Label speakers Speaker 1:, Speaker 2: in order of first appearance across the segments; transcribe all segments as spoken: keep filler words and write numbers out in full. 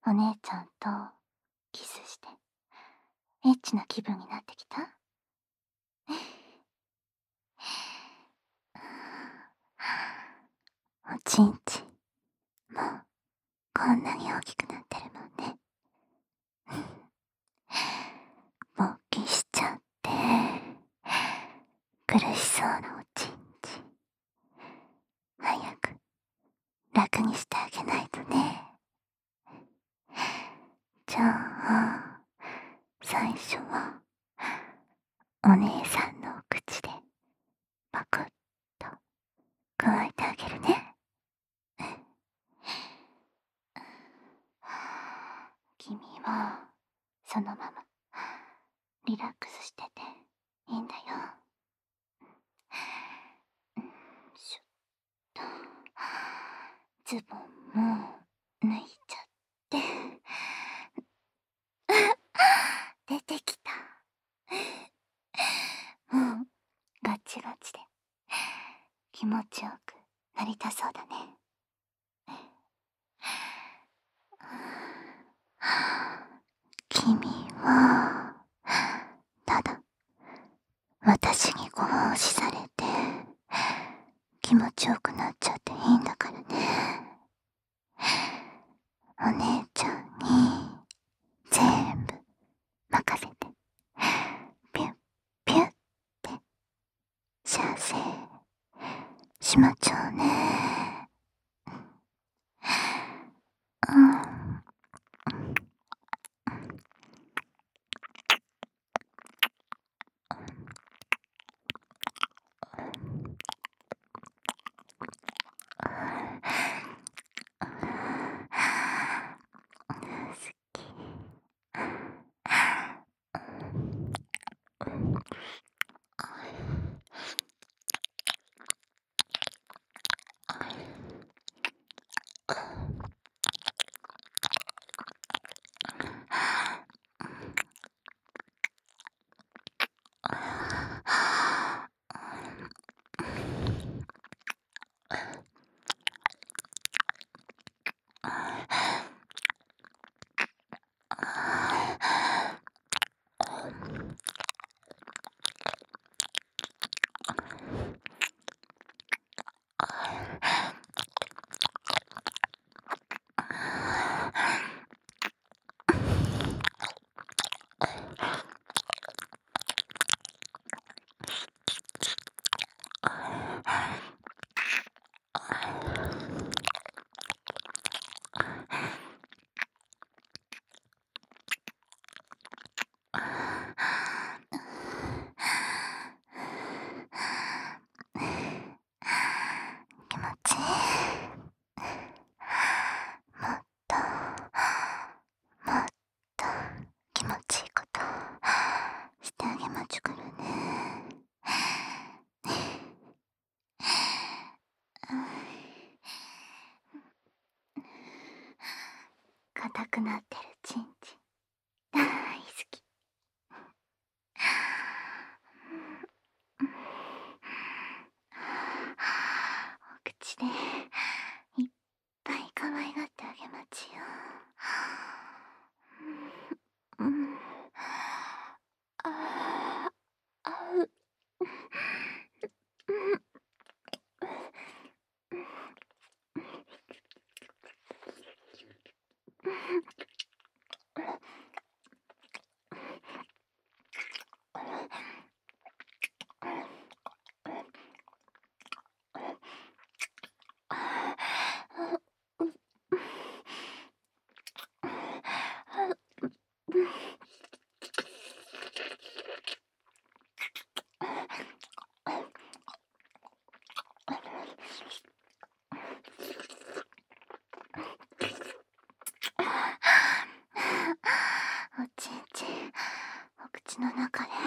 Speaker 1: お姉ちゃんとキスしてエッチな気分になってきた？おちんちもうこんなに大きくなってるもんね。勃起しちゃって苦しそうなおちんち、早く楽にしてあげないとね。じゃあ最初はお姉さんのお口でパクッと加えてあげるね。君はそのままリラックスしてていいんだよ。シュッとズボンも脱いちゃって出てきた。もうガチガチで気持ちよくなりたそうだね。君はただ私にご奉仕されて気持ちよくなっちゃっていいんだからね。お姉ちゃんに全部任せてピュッピュッって射精しまっちゃうね。うん。気持ちいい。もっともっと気持ちいいことしてあげまちゅからね。硬くなってるちんちん大好き。お口でいっぱい可愛がってあげまちよ。うん、ああうおちんちんお口の中で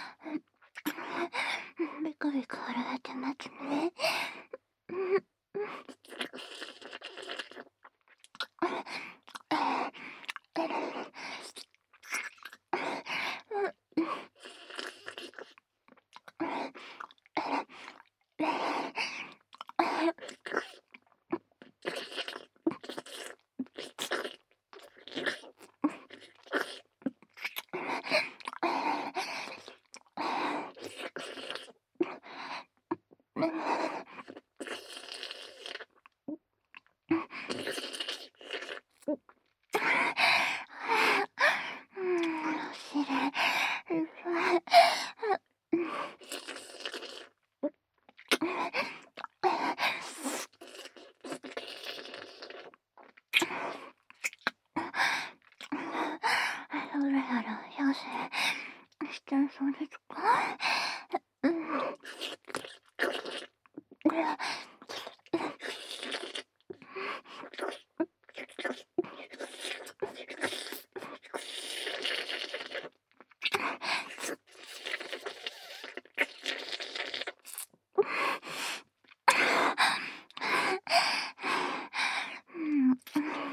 Speaker 1: ビクビク震えてますね。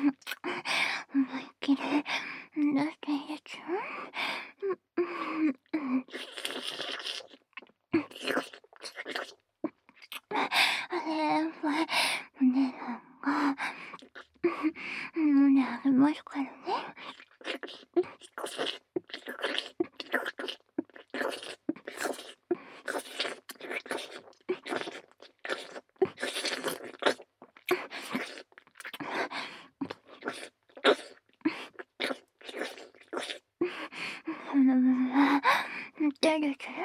Speaker 1: 思いっきり出していいですよ。あれやばい、胸が胸ありますからね。そのまま寝てるけど。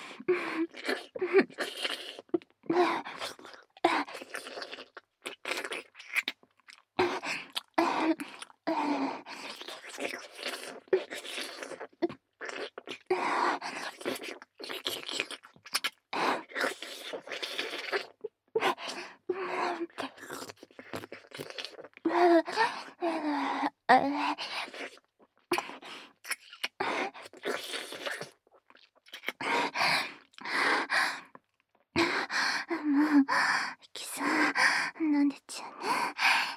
Speaker 1: もう、キさん、飲んでちゃうね。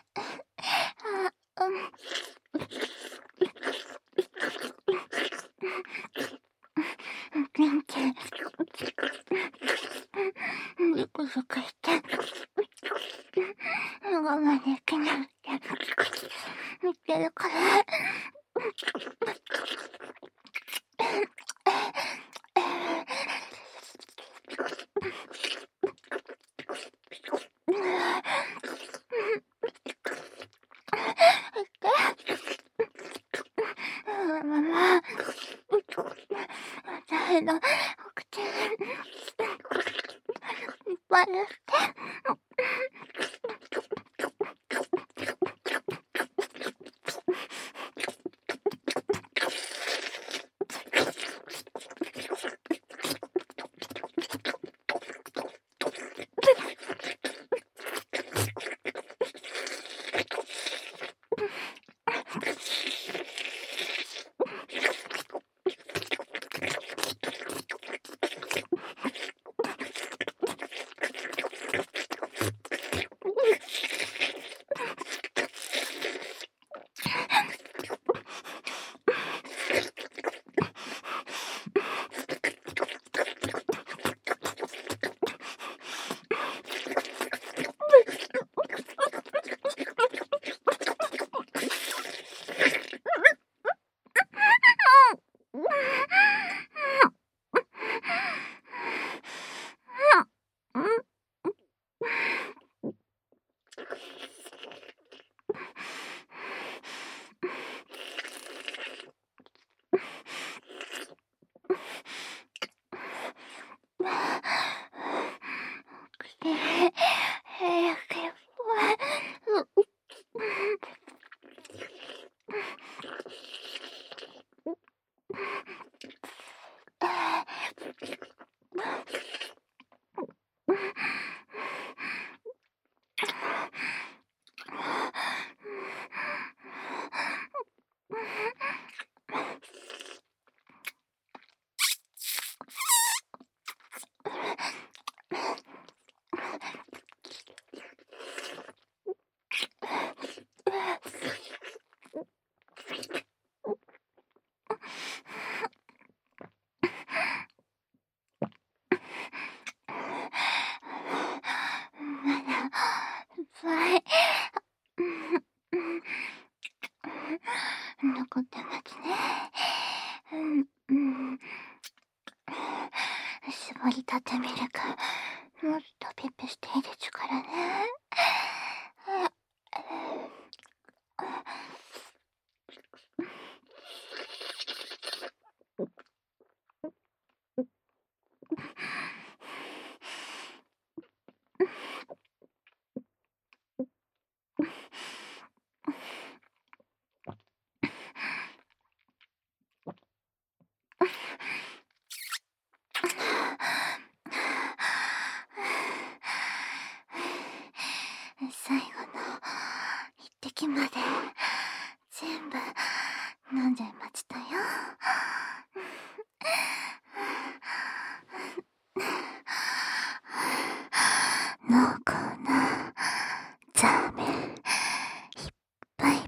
Speaker 1: あ、うん。元気。ずくずくして。我慢できなくて。見てるから。ママ、私のお口にいっぱいして。残ってますね。うんうん。絞りたてミルク、もっとピッピしていいですからね。最後の一滴まで全部飲んじゃいましたよ。濃厚なザーメンいっぱい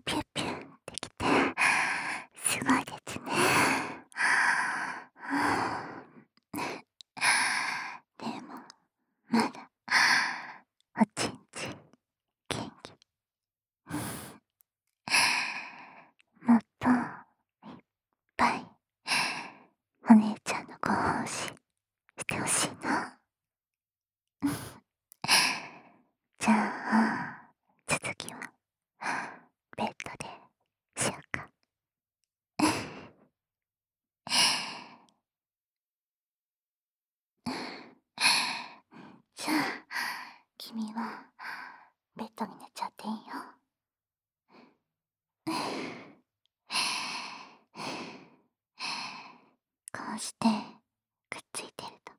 Speaker 1: うしてくっついてると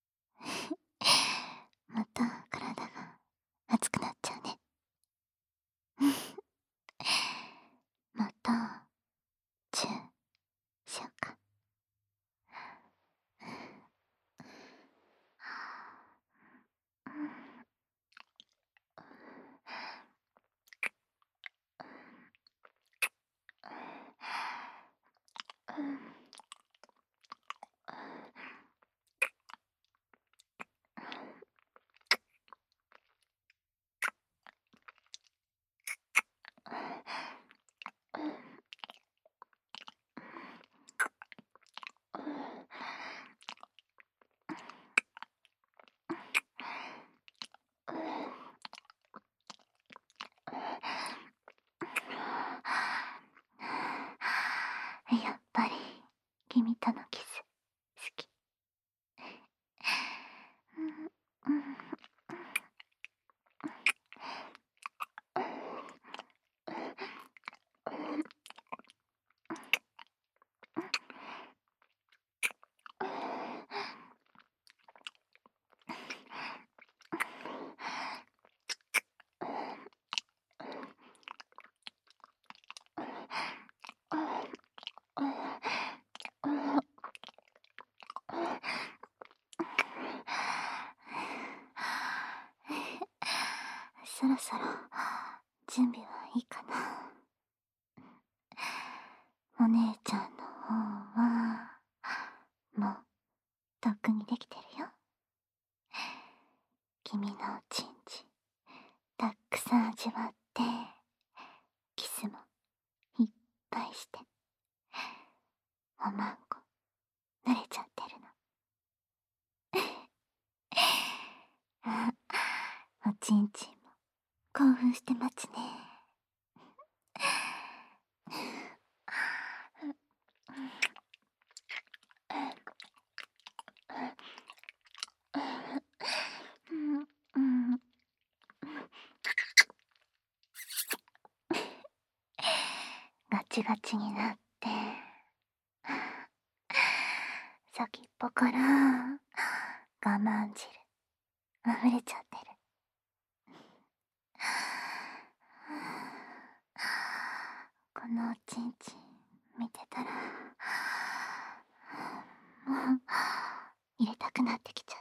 Speaker 1: また体が熱くなっちゃうね。またチューしようか。やっぱり君とのキス好き。そろそろ準備はいいかな。お姉ちゃんの方はもうとっくにできてるよ。君のおちんちたくさん味わってキスもいっぱいしておまんこ慣れちゃってるの。おちんちんも興奮してますね。ガチガチになって先っぽから我慢汁溢れちゃってる。このおちんちん見てたらもう入れたくなってきちゃった。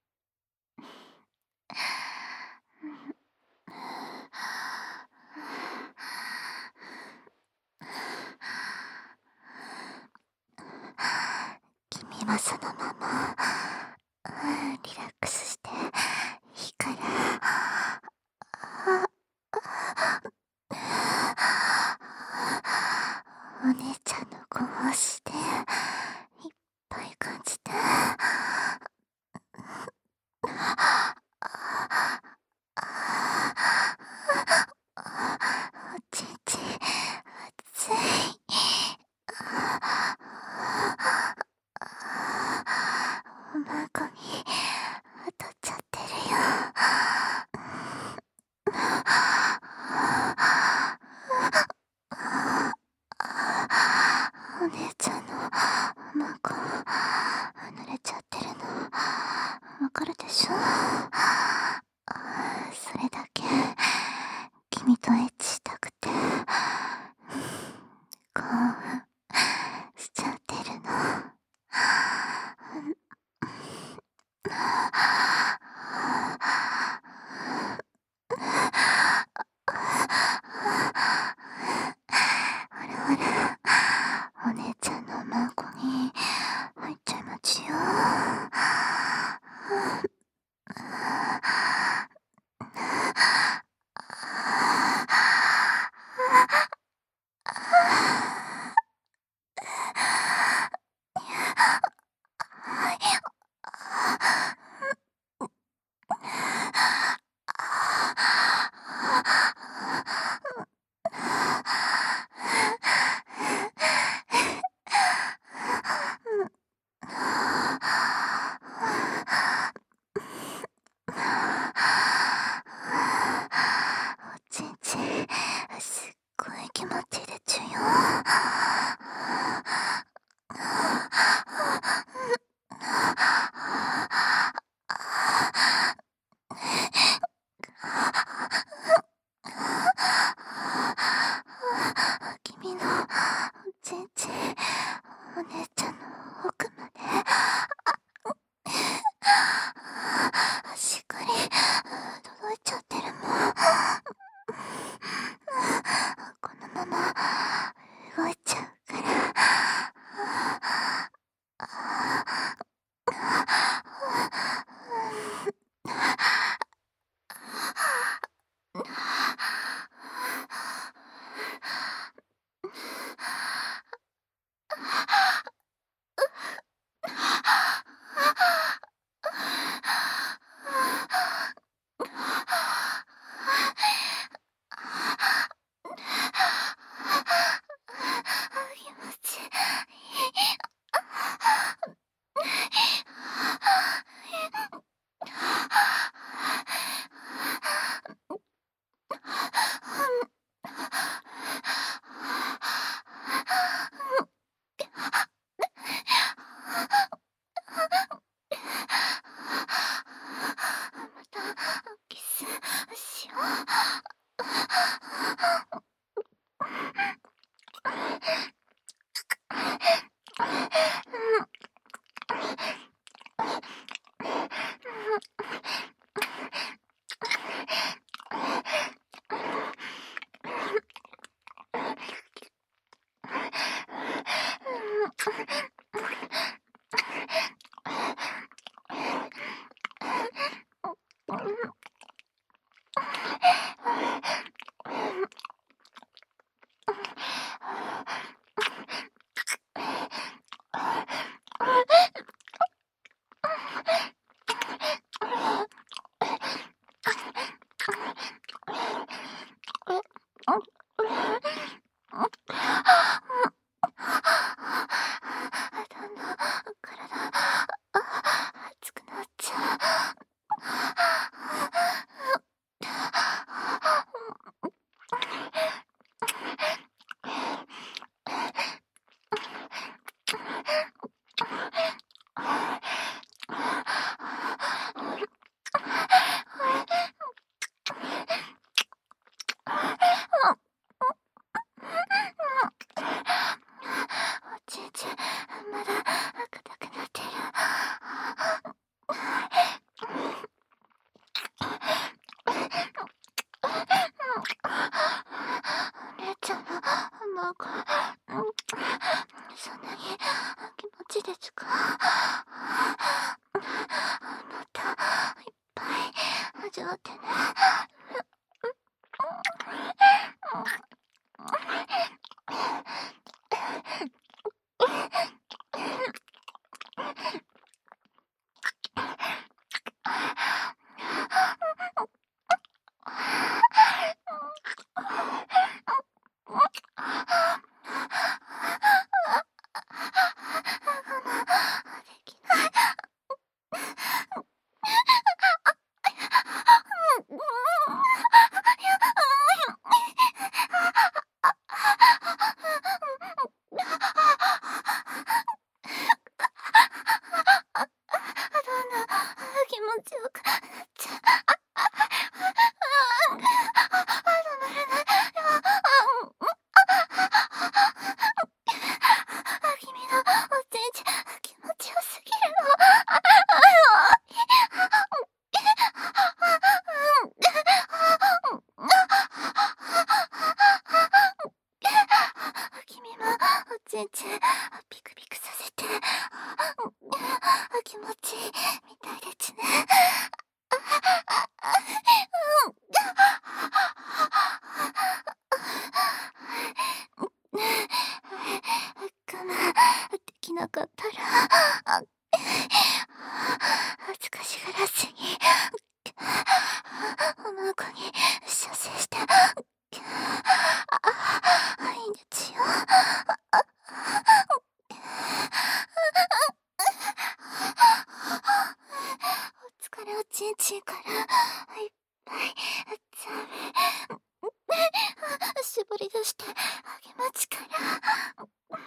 Speaker 1: 君はそのままリラックスしていいから。お姉ちゃんの子をしていっぱい感じて。おちんちん熱い。おまんこに当たっちゃってるよ。 まま動いちゃうから。気持ちいい。またキスしよだんだん体熱くなっちゃう。おちんちんまだ硬くなってる。お姉ちゃんのなんかそんなに気持ちいいですか？またいっぱい味わってね。できない。どんな気持ちよくなっちゃう。君のおちんちん気持ちよすぎるの。君もおちんちんピクピクさせて気持ちいいみたいですね。我慢できなかったら恥ずかしがらずに女の子に射精していいんですよ。お疲れおちんちんからいっぱいザメ絞り出してあげますから。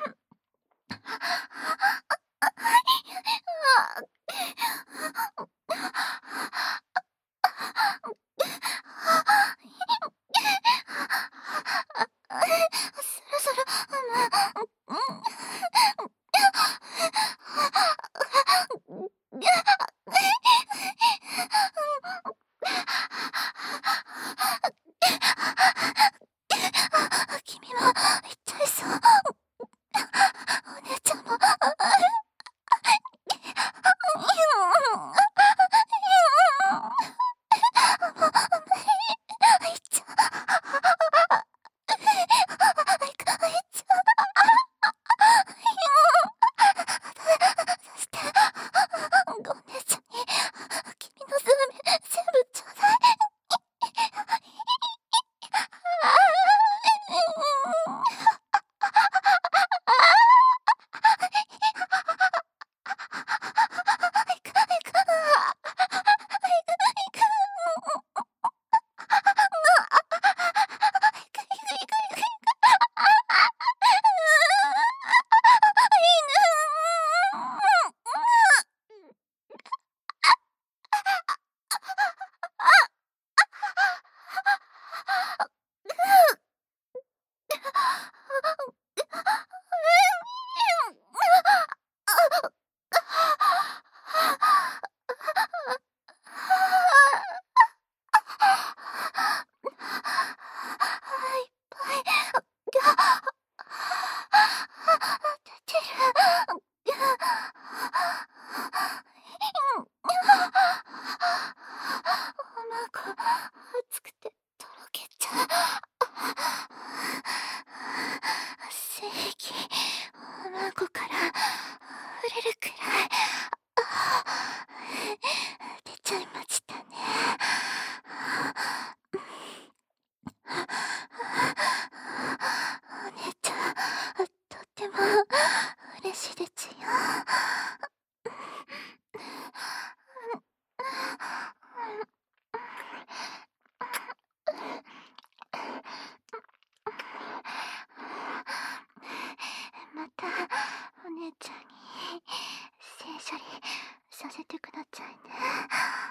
Speaker 1: そろそろ君も処理させてくださいね。